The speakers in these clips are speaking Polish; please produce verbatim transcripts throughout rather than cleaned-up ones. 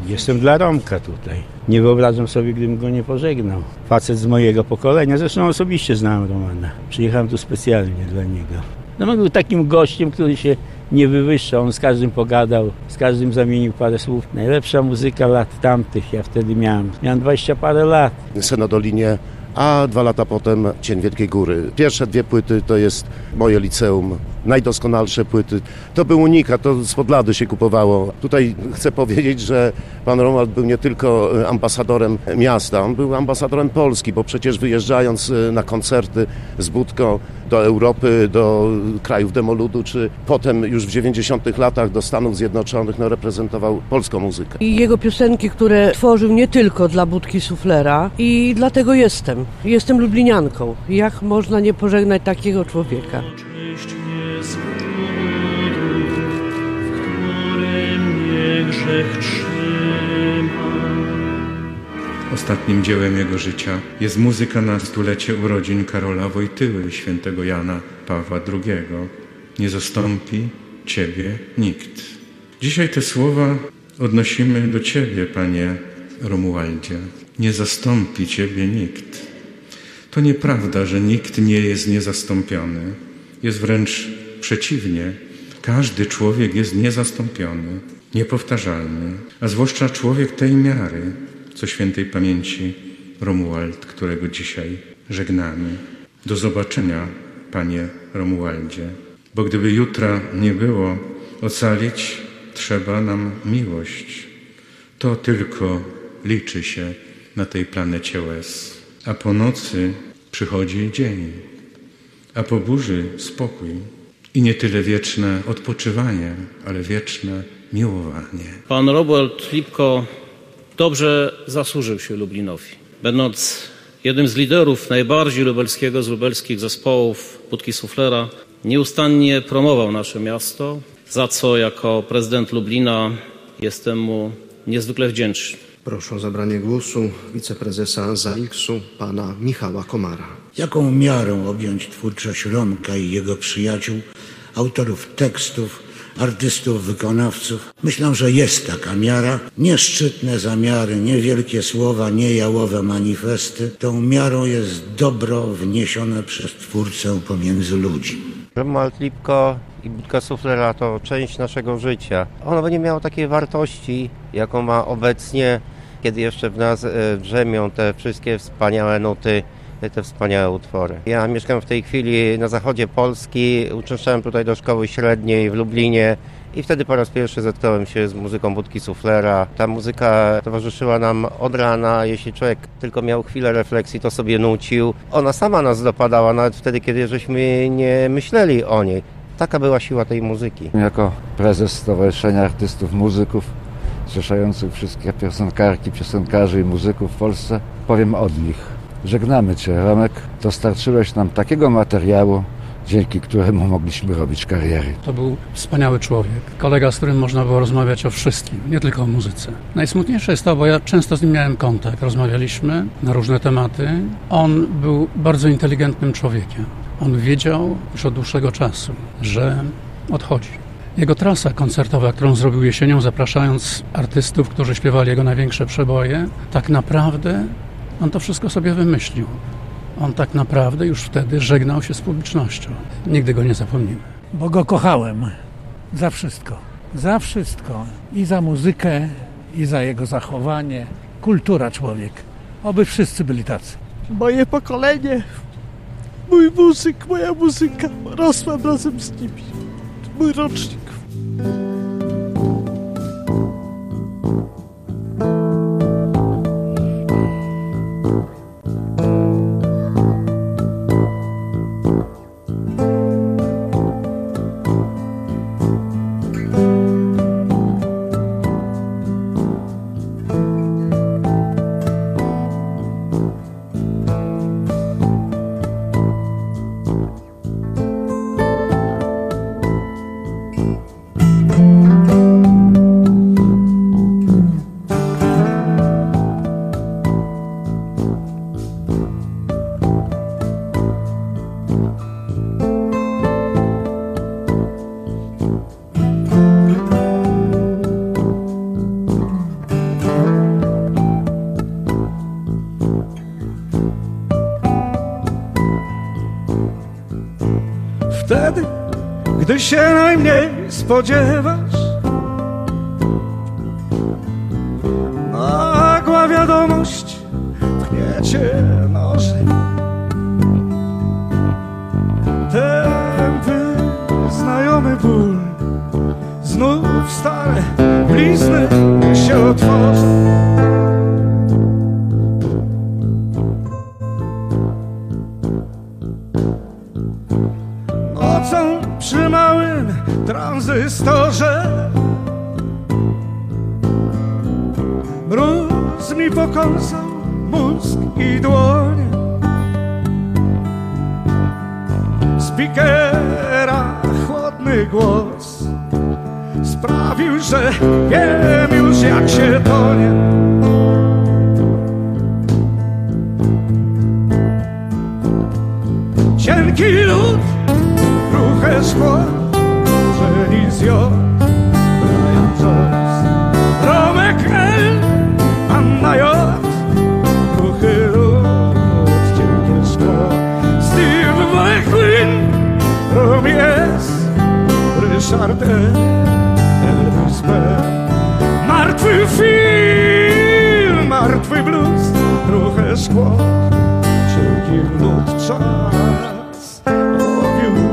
Jestem dla Romka tutaj. Nie wyobrażam sobie, gdybym go nie pożegnał. Facet z mojego pokolenia, zresztą osobiście znałem Romana. Przyjechałem tu specjalnie dla niego. No, był takim gościem, który się nie wywyższał. On z każdym pogadał, z każdym zamienił parę słów. Najlepsza muzyka lat tamtych, ja wtedy miałem. Miałem dwadzieścia parę lat. Senodolinie, a dwa lata potem Cień Wielkiej Góry. Pierwsze dwie płyty to jest moje liceum. Najdoskonalsze płyty. To był unikat, to spod lady się kupowało. Tutaj chcę powiedzieć, że pan Romuald był nie tylko ambasadorem miasta, on był ambasadorem Polski, bo przecież wyjeżdżając na koncerty z Budką do Europy, do krajów demoludu, czy potem już w dziewięćdziesiątych latach do Stanów Zjednoczonych, no, reprezentował polską muzykę. I jego piosenki, które tworzył nie tylko dla Budki Suflera, i dlatego jestem. Jestem lublinianką. Jak można nie pożegnać takiego człowieka? Ostatnim dziełem jego życia jest muzyka na stulecie urodzin Karola Wojtyły, świętego Jana Pawła drugiego. Nie zastąpi Ciebie nikt. Dzisiaj te słowa odnosimy do Ciebie, Panie Romualdzie. Nie zastąpi Ciebie nikt. To nieprawda, że nikt nie jest niezastąpiony. Jest wręcz przeciwnie. Każdy człowiek jest niezastąpiony, niepowtarzalny, a zwłaszcza człowiek tej miary, co świętej pamięci Romuald, którego dzisiaj żegnamy. Do zobaczenia, Panie Romualdzie, bo gdyby jutra nie było, ocalić trzeba nam miłość. To tylko liczy się na tej planecie łez. A po nocy przychodzi dzień, a po burzy spokój. I nie tyle wieczne odpoczywanie, ale wieczne miłowanie. Pan Romuald Lipko dobrze zasłużył się Lublinowi. Będąc jednym z liderów najbardziej lubelskiego z lubelskich zespołów Budki Suflera, nieustannie promował nasze miasto, za co jako prezydent Lublina jestem mu niezwykle wdzięczny. Proszę o zabranie głosu wiceprezesa Zaliksu, pana Michała Komara. Jaką miarą objąć twórczość Romka i jego przyjaciół, autorów tekstów, artystów, wykonawców? Myślę, że jest taka miara. Nie szczytne zamiary, nie wielkie słowa, nie jałowe manifesty. Tą miarą jest dobro wniesione przez twórcę pomiędzy ludzi. Romuald Lipko i Budka Suflera to część naszego życia. Ono by nie miało takiej wartości, jaką ma obecnie, kiedy jeszcze w nas drzemią te wszystkie wspaniałe nuty, te wspaniałe utwory. Ja mieszkam w tej chwili na zachodzie Polski, uczęszczałem tutaj do szkoły średniej w Lublinie i wtedy po raz pierwszy zetknąłem się z muzyką Budki Suflera. Ta muzyka towarzyszyła nam od rana, jeśli człowiek tylko miał chwilę refleksji, to sobie nucił. Ona sama nas dopadała, nawet wtedy, kiedy żeśmy nie myśleli o niej. Taka była siła tej muzyki. Jako prezes Stowarzyszenia Artystów Muzyków, zrzeszających wszystkie piosenkarki, piosenkarzy i muzyków w Polsce, powiem od nich. Żegnamy Cię, Romek. Dostarczyłeś nam takiego materiału, dzięki któremu mogliśmy robić kariery. To był wspaniały człowiek, kolega, z którym można było rozmawiać o wszystkim, nie tylko o muzyce. Najsmutniejsze jest to, bo ja często z nim miałem kontakt, rozmawialiśmy na różne tematy. On był bardzo inteligentnym człowiekiem. On wiedział już od dłuższego czasu, że odchodzi. Jego trasa koncertowa, którą zrobił jesienią, zapraszając artystów, którzy śpiewali jego największe przeboje, tak naprawdę on to wszystko sobie wymyślił. On tak naprawdę już wtedy żegnał się z publicznością. Nigdy go nie zapomnimy. Bo go kochałem. Za wszystko. Za wszystko. I za muzykę, i za jego zachowanie. Kultura człowiek. Oby wszyscy byli tacy. Moje pokolenie, mój muzyk, moja muzyka. Rosłam razem z nimi. Mój rocznik. Wtedy, gdy się najmniej spodziewasz, nagła wiadomość tchnie cię noży. Tępy, znajomy ból, znów stare blizny się otworzą. Nocą przy małym tranzystorze mróz mi pokąsał mózg i dłonie. Spikera chłodny głos sprawił, że wiem już jak się tonie. Cienki lód, kruche szkło, żelizjo, Brian Jones, Romek L, Anna J, kruchy lód, cienkie szkło, Steve McQueen, Romy S, Ryszard E, Elvis B. Martwy film, martwy blues, kruche szkło, cienki lód, czas owiódł.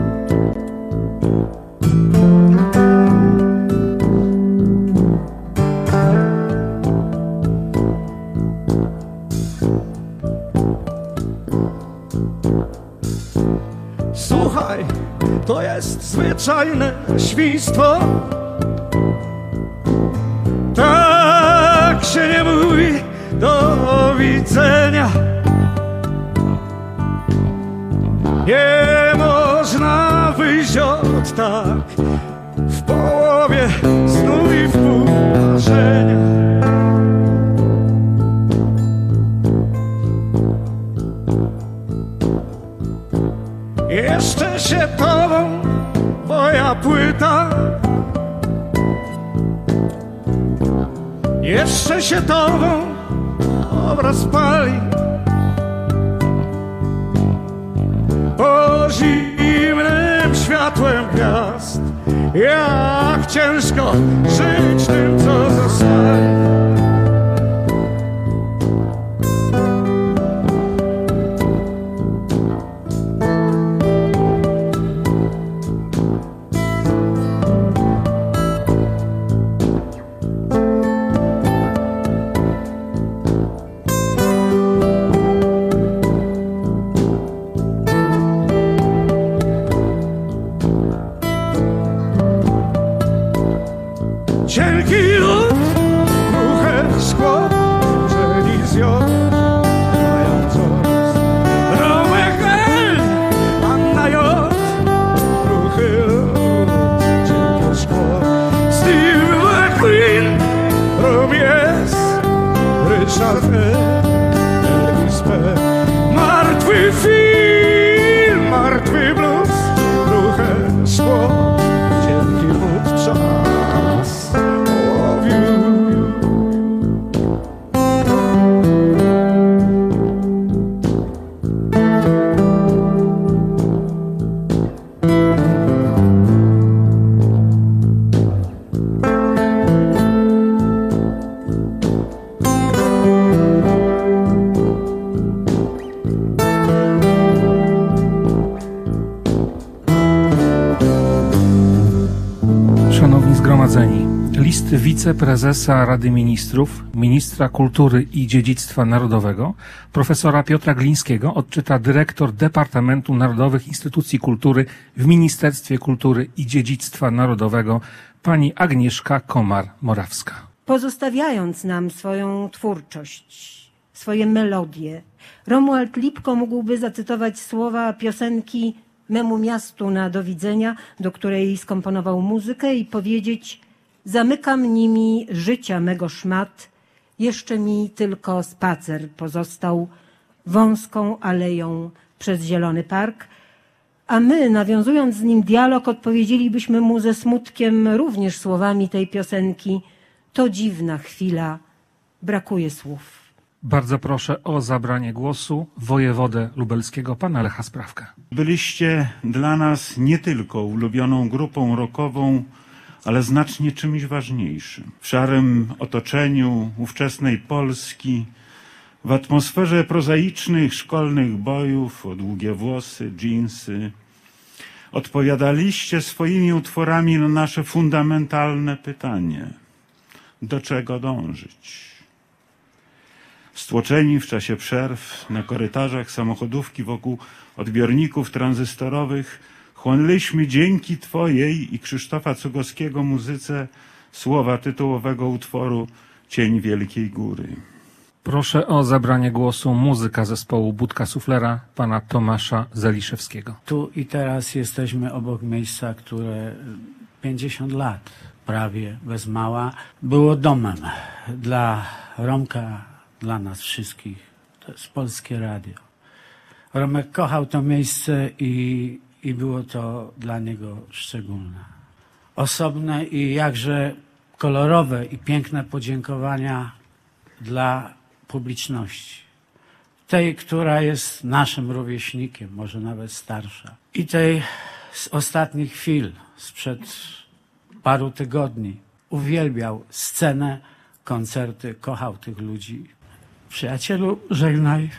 Słuchaj, to jest zwyczajne świństwo. Tak się nie mówi do widzenia. Nie można wyjść od tak w połowie snu i w pół marzenia. Jeszcze się tobą moja płyta, jeszcze się tobą obraz pali. Po zimnym światłem gwiazd, jak ciężko żyć tym, co zostali. Cienki lód, kruche szkło, żelizjo, Brian Jones, Romek L, Anna J, kruchy lód, cienkie szkło, Steve McQueen, Romy S, Ryszard E, Elvis B. Martwy film, martwy blues, kruche szkło, cienki lód, czas. Szanowni zgromadzeni, list wiceprezesa Rady Ministrów, ministra kultury i dziedzictwa narodowego, profesora Piotra Glińskiego odczyta dyrektor Departamentu Narodowych Instytucji Kultury w Ministerstwie Kultury i Dziedzictwa Narodowego, pani Agnieszka Komar-Morawska. Pozostawiając nam swoją twórczość, swoje melodie, Romuald Lipko mógłby zacytować słowa piosenki Memu miastu na do widzenia, do której skomponował muzykę, i powiedzieć: zamykam nimi życia mego szmat, jeszcze mi tylko spacer pozostał wąską aleją przez zielony park, a my, nawiązując z nim dialog, odpowiedzielibyśmy mu ze smutkiem również słowami tej piosenki: to dziwna chwila, brakuje słów. Bardzo proszę o zabranie głosu wojewodę lubelskiego, pana Lecha Sprawkę. Byliście dla nas nie tylko ulubioną grupą rockową, ale znacznie czymś ważniejszym. W szarym otoczeniu ówczesnej Polski, w atmosferze prozaicznych szkolnych bojów o długie włosy, dżinsy, odpowiadaliście swoimi utworami na nasze fundamentalne pytanie. Do czego dążyć? Stłoczeni w czasie przerw na korytarzach samochodówki wokół odbiorników tranzystorowych chłonęliśmy dzięki Twojej i Krzysztofa Cugowskiego muzyce słowa tytułowego utworu Cień Wielkiej Góry. Proszę o zabranie głosu muzyka zespołu Budka Suflera, pana Tomasza Zaliszewskiego. Tu i teraz jesteśmy obok miejsca, które pięćdziesiąt lat prawie bez mała było domem dla Romka, dla nas wszystkich. To jest Polskie Radio. Romek kochał to miejsce i, i było to dla niego szczególne. Osobne i jakże kolorowe i piękne podziękowania dla publiczności. Tej, która jest naszym rówieśnikiem, może nawet starsza. I tej z ostatnich chwil, sprzed paru tygodni, uwielbiał scenę, koncerty, kochał tych ludzi. Przyjacielu, żegnaj,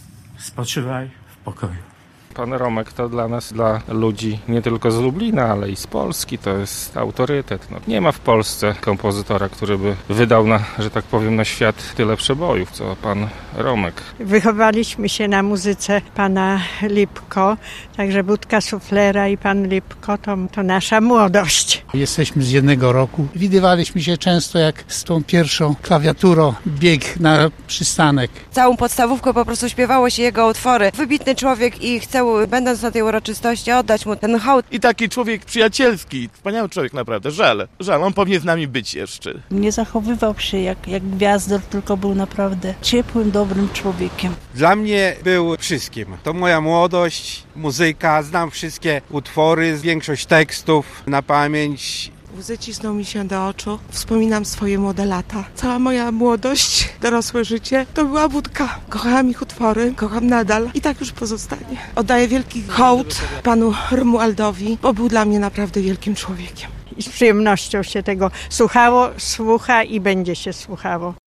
spoczywaj w pokoju. Pan Romek to dla nas, dla ludzi nie tylko z Lublina, ale i z Polski, to jest autorytet. No, nie ma w Polsce kompozytora, który by wydał, na, że tak powiem, na świat tyle przebojów, co pan Romek. Wychowaliśmy się na muzyce pana Lipko, także Budka Suflera i pan Lipko to, to nasza młodość. Jesteśmy z jednego roku. Widywaliśmy się często, jak z tą pierwszą klawiaturą biegł na przystanek. Całą podstawówkę po prostu śpiewało się jego utwory. Wybitny człowiek i chcę, będąc na tej uroczystości, oddać mu ten hołd. I taki człowiek przyjacielski, wspaniały człowiek naprawdę, żal, żal, on powinien z nami być jeszcze. Nie zachowywał się jak, jak gwiazdor, tylko był naprawdę ciepłym, dobrym człowiekiem. Dla mnie był wszystkim. To moja młodość, muzyka, znam wszystkie utwory, większość tekstów na pamięć. Łzy cisną mi się do oczu, wspominam swoje młode lata. Cała moja młodość, dorosłe życie to była Budka. Kochałam ich utwory, kocham nadal i tak już pozostanie. Oddaję wielki hołd panu Romualdowi, bo był dla mnie naprawdę wielkim człowiekiem. I z przyjemnością się tego słuchało, słucha i będzie się słuchało.